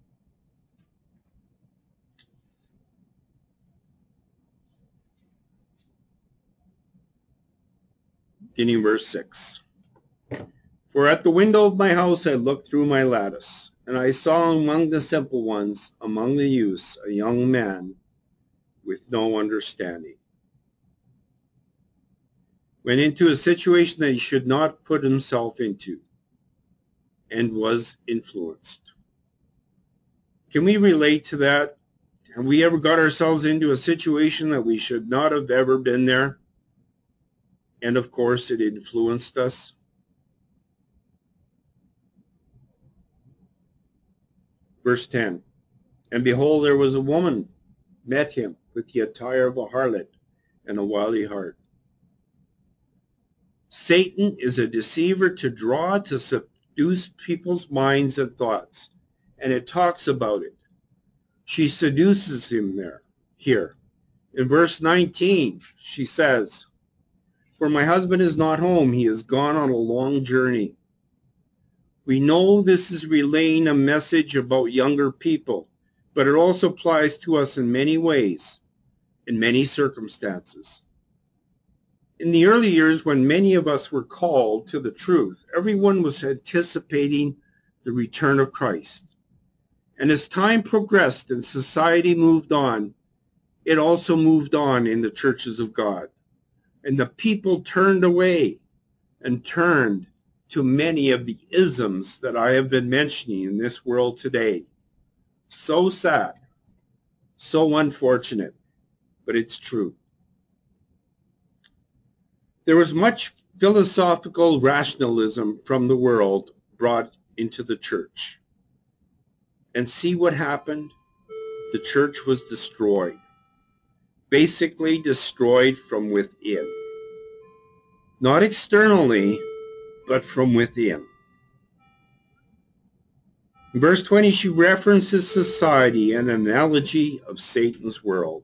Beginning verse 6. For at the window of my house I looked through my lattice, and I saw among the simple ones, among the youths, a young man with no understanding. Went into a situation that he should not put himself into, and was influenced. Can we relate to that? Have we ever got ourselves into a situation that we should not have ever been there? And of course, it influenced us. Verse 10. And behold, there was a woman met him with the attire of a harlot and a wily heart. Satan is a deceiver to draw, to seduce people's minds and thoughts. And it talks about it. She seduces him here. In verse 19, she says, For my husband is not home. He has gone on a long journey. We know this is relaying a message about younger people, but it also applies to us in many ways, in many circumstances. In the early years, when many of us were called to the truth, everyone was anticipating the return of Christ. And as time progressed and society moved on, it also moved on in the churches of God. And the people turned away and turned to many of the isms that I have been mentioning in this world today. So sad, so unfortunate, but it's true. There was much philosophical rationalism from the world brought into the church. And see what happened? The church was destroyed. Basically destroyed from within. Not externally, but from within. In verse 20, she references society, an analogy of Satan's world.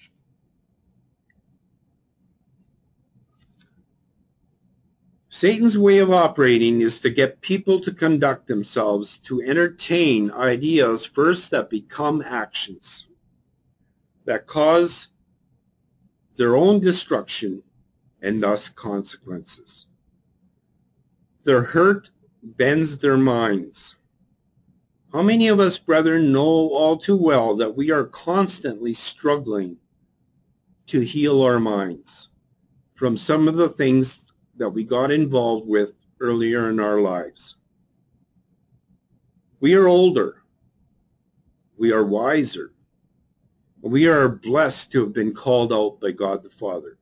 Satan's way of operating is to get people to conduct themselves, to entertain ideas first that become actions, that cause their own destruction and thus consequences. Their hurt bends their minds. How many of us, brethren, know all too well that we are constantly struggling to heal our minds from some of the things that we got involved with earlier in our lives? We are older. We are wiser. We are blessed to have been called out by God the Father.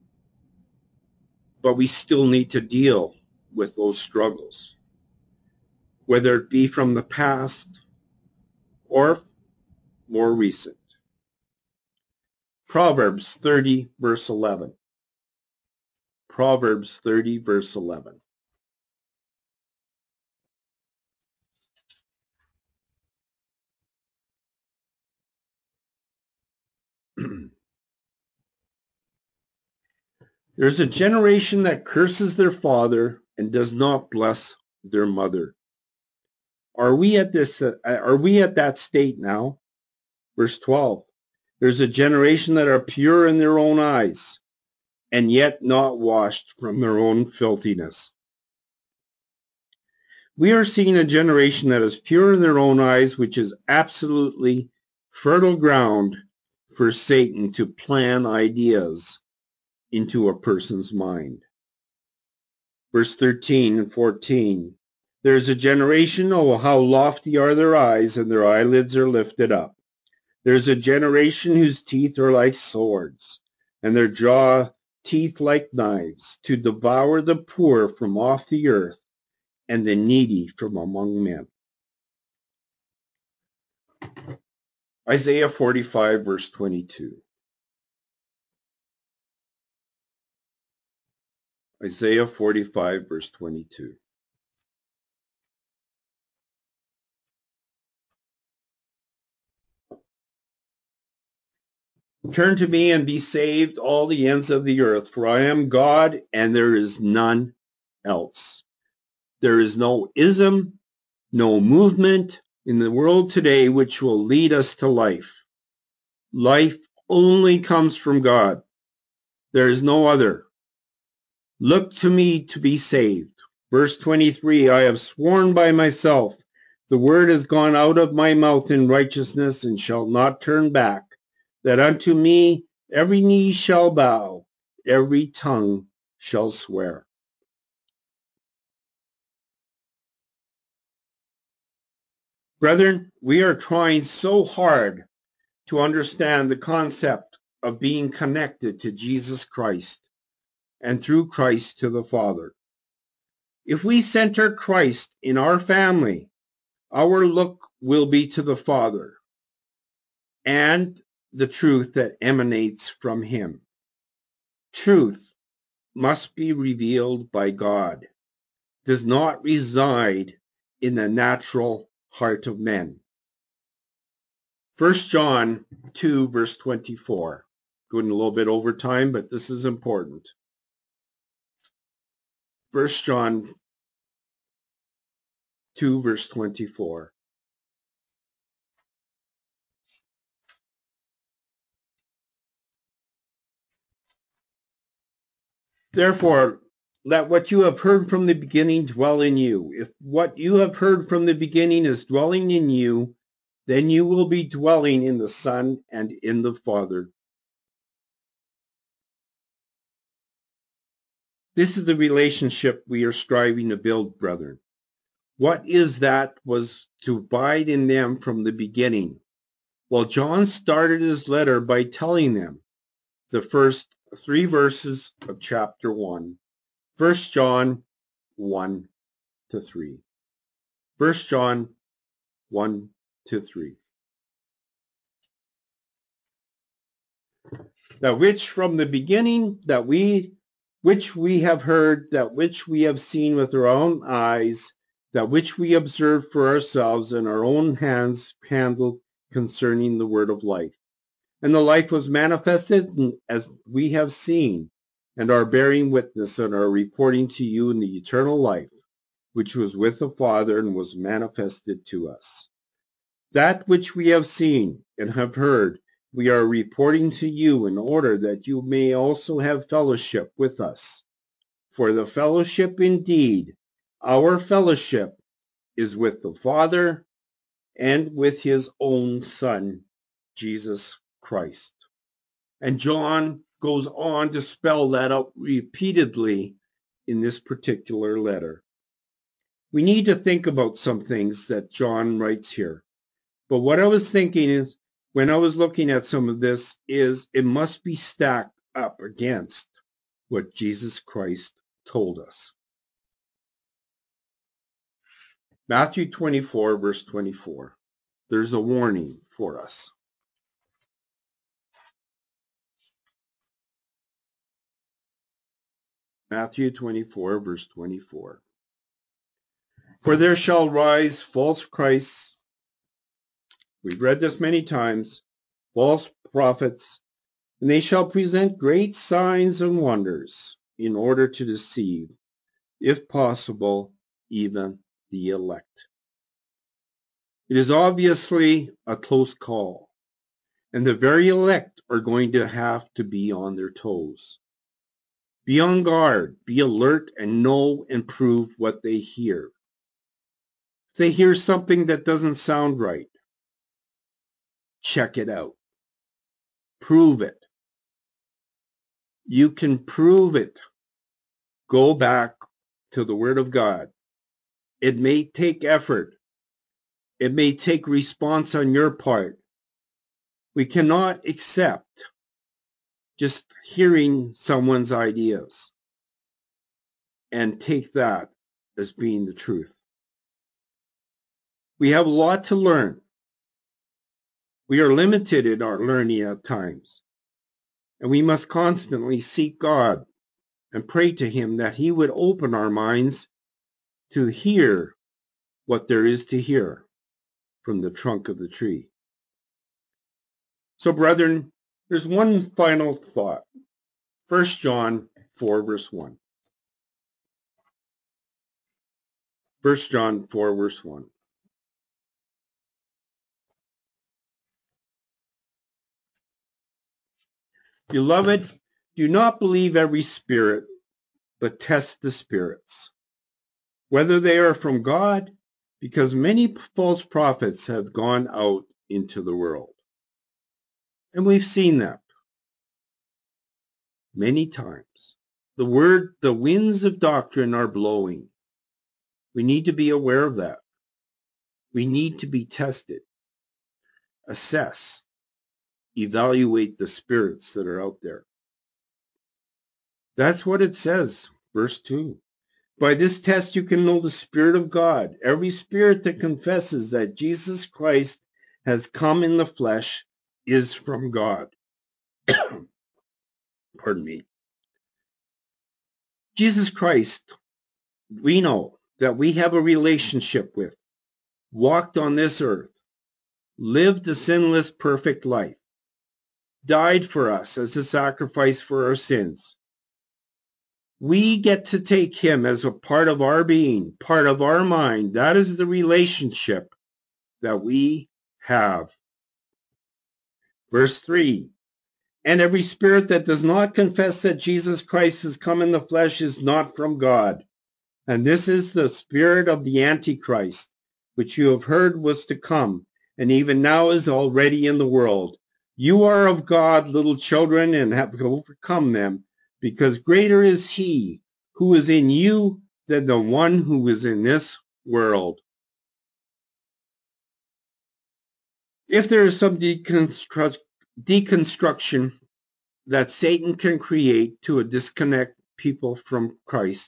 But we still need to deal with those struggles, whether it be from the past or more recent. Proverbs 30, verse 11. Proverbs 30, verse 11. There's a generation that curses their father and does not bless their mother. Are we at that state now? Verse 12. There's a generation that are pure in their own eyes, and yet not washed from their own filthiness. We are seeing a generation that is pure in their own eyes, which is absolutely fertile ground for Satan to plant ideas into a person's mind. Verse 13 and 14. There is a generation, oh, how lofty are their eyes, and their eyelids are lifted up. There is a generation whose teeth are like swords, and their jaw teeth like knives, to devour the poor from off the earth, and the needy from among men. Isaiah 45, verse 22. Isaiah 45, verse 22. Turn to me and be saved, all the ends of the earth, for I am God and there is none else. There is no ism, no movement in the world today which will lead us to life. Life only comes from God. There is no other. Look to me to be saved. Verse 23, I have sworn by myself, the word has gone out of my mouth in righteousness and shall not turn back, that unto me every knee shall bow, every tongue shall swear. Brethren, we are trying so hard to understand the concept of being connected to Jesus Christ and through Christ to the Father. If we center Christ in our family, our look will be to the Father and the truth that emanates from him. Truth must be revealed by God, does not reside in the natural heart of men. 1 John 2, verse 24. Going a little bit over time, but this is important. 1 John 2, verse 24. Therefore, let what you have heard from the beginning dwell in you. If what you have heard from the beginning is dwelling in you, then you will be dwelling in the Son and in the Father. This is the relationship we are striving to build, brethren. What is that was to abide in them from the beginning? Well, John started his letter by telling them the first 3 verses of chapter 1. 1 John 1 to 3. 1 John 1 to 3. That which from the beginning, which we have heard, that which we have seen with our own eyes, that which we observed for ourselves and our own hands handled concerning the word of life. And the life was manifested as we have seen, and are bearing witness and are reporting to you in the eternal life, which was with the Father and was manifested to us. That which we have seen and have heard, we are reporting to you in order that you may also have fellowship with us. For the fellowship indeed, our fellowship, is with the Father and with his own Son, Jesus Christ. And John goes on to spell that out repeatedly in this particular letter. We need to think about some things that John writes here. But what I was thinking is, when I was looking at some of this, is it must be stacked up against what Jesus Christ told us. Matthew 24, verse 24. There's a warning for us. Matthew 24, verse 24. For there shall rise false Christs. We've read this many times. False prophets. And they shall present great signs and wonders in order to deceive, if possible, even the elect. It is obviously a close call, and the very elect are going to have to be on their toes. Be on guard, be alert, and know and prove what they hear. If they hear something that doesn't sound right, check it out. Prove it. You can prove it. Go back to the Word of God. It may take effort. It may take response on your part. We cannot accept just hearing someone's ideas and take that as being the truth. We have a lot to learn. We are limited in our learning at times, and we must constantly seek God and pray to Him that He would open our minds to hear what there is to hear from the trunk of the tree. So, brethren, there's one final thought. 1 John 4, verse 1. 1 John 4, verse 1. Beloved, do not believe every spirit, but test the spirits, whether they are from God, because many false prophets have gone out into the world. And we've seen that many times. The winds of doctrine are blowing. We need to be aware of that. We need to be tested, assess, evaluate the spirits that are out there. That's what it says, verse 2. By this test you can know the Spirit of God. Every spirit that confesses that Jesus Christ has come in the flesh is from God. Pardon me. Jesus Christ, we know that we have a relationship with, walked on this earth, lived a sinless, perfect life, died for us as a sacrifice for our sins. We get to take him as a part of our being, part of our mind. That is the relationship that we have. Verse 3, and every spirit that does not confess that Jesus Christ has come in the flesh is not from God. And this is the spirit of the Antichrist, which you have heard was to come, and even now is already in the world. You are of God, little children, and have overcome them, because greater is he who is in you than the one who is in this world. If there is some deconstruction that Satan can create to disconnect people from Christ,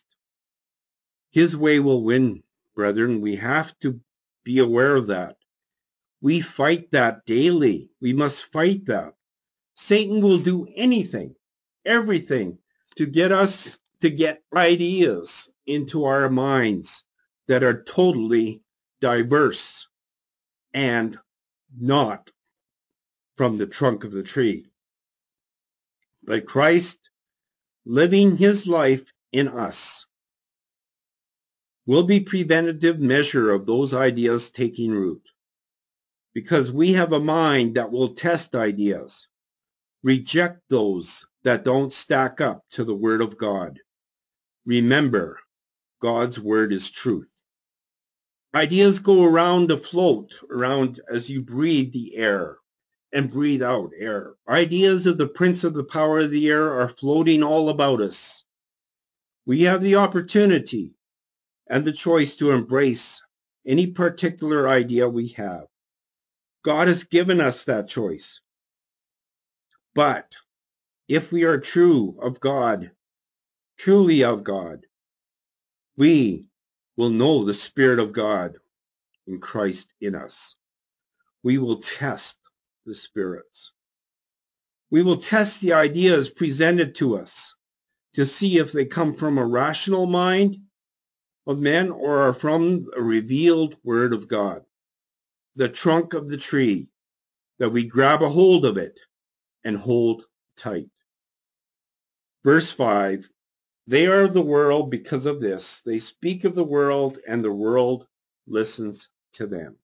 his way will win, brethren. We have to be aware of that. We fight that daily. We must fight that. Satan will do anything, everything, to get us to get ideas into our minds that are totally diverse and not from the trunk of the tree. But Christ, living his life in us, will be preventative measure of those ideas taking root. Because we have a mind that will test ideas, reject those that don't stack up to the Word of God. Remember, God's Word is truth. Ideas go around to float around as you breathe the air and breathe out air. Ideas of the prince of the power of the air are floating all about us. We have the opportunity and the choice to embrace any particular idea we have. God has given us that choice. But if we are true of God, truly of God, we will know the Spirit of God in Christ in us. We will test the spirits. We will test the ideas presented to us to see if they come from a rational mind of men or are from a revealed Word of God, the trunk of the tree, that we grab a hold of it and hold tight. Verse 5, they are of the world because of this. They speak of the world, and the world listens to them.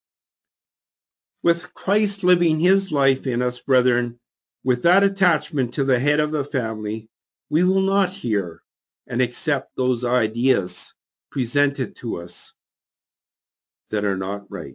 With Christ living his life in us, brethren, with that attachment to the head of the family, we will not hear and accept those ideas presented to us that are not right.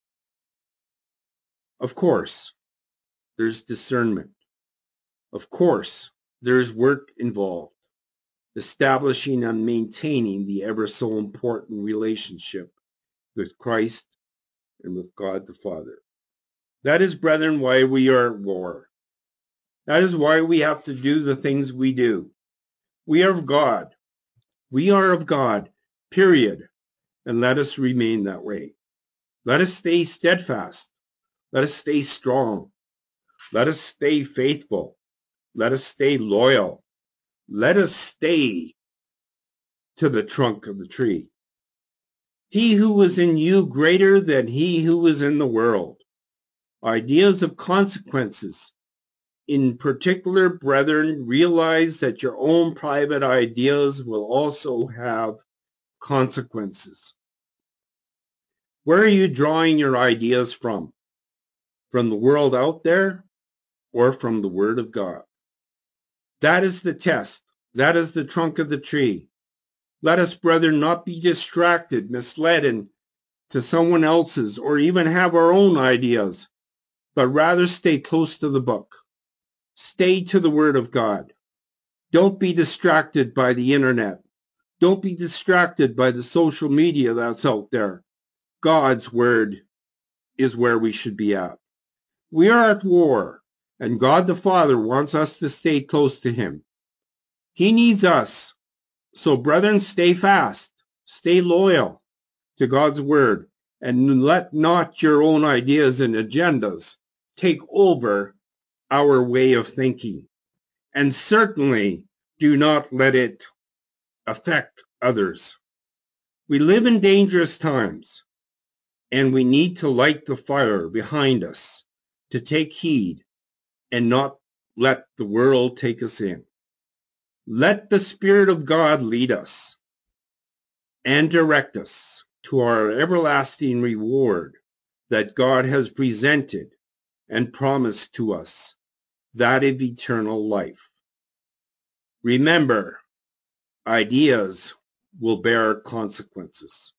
Of course, there's discernment. Of course, there's work involved. establishing and maintaining the ever so important relationship with Christ and with God the Father. That is, brethren, why we are at war. That is why we have to do the things we do. We are of God. We are of God, period. And let us remain that way. Let us stay steadfast. Let us stay strong. Let us stay faithful. Let us stay loyal. Let us stay to the trunk of the tree. He who is in you greater than he who is in the world. Ideas of consequences. In particular, brethren, realize that your own private ideas will also have consequences. Where are you drawing your ideas from? From the world out there or from the Word of God? That is the test. That is the trunk of the tree. Let us, brethren, not be distracted, misled into someone else's, or even have our own ideas, but rather stay close to the book. Stay to the Word of God. Don't be distracted by the internet. Don't be distracted by the social media that's out there. God's Word is where we should be at. We are at war, and God the Father wants us to stay close to Him. He needs us. So, brethren, stay fast, stay loyal to God's Word, and let not your own ideas and agendas take over our way of thinking. And certainly do not let it affect others. We live in dangerous times, and we need to light the fire behind us to take heed and not let the world take us in. Let the Spirit of God lead us and direct us to our everlasting reward that God has presented and promised to us, that of eternal life. Remember, ideas will bear consequences.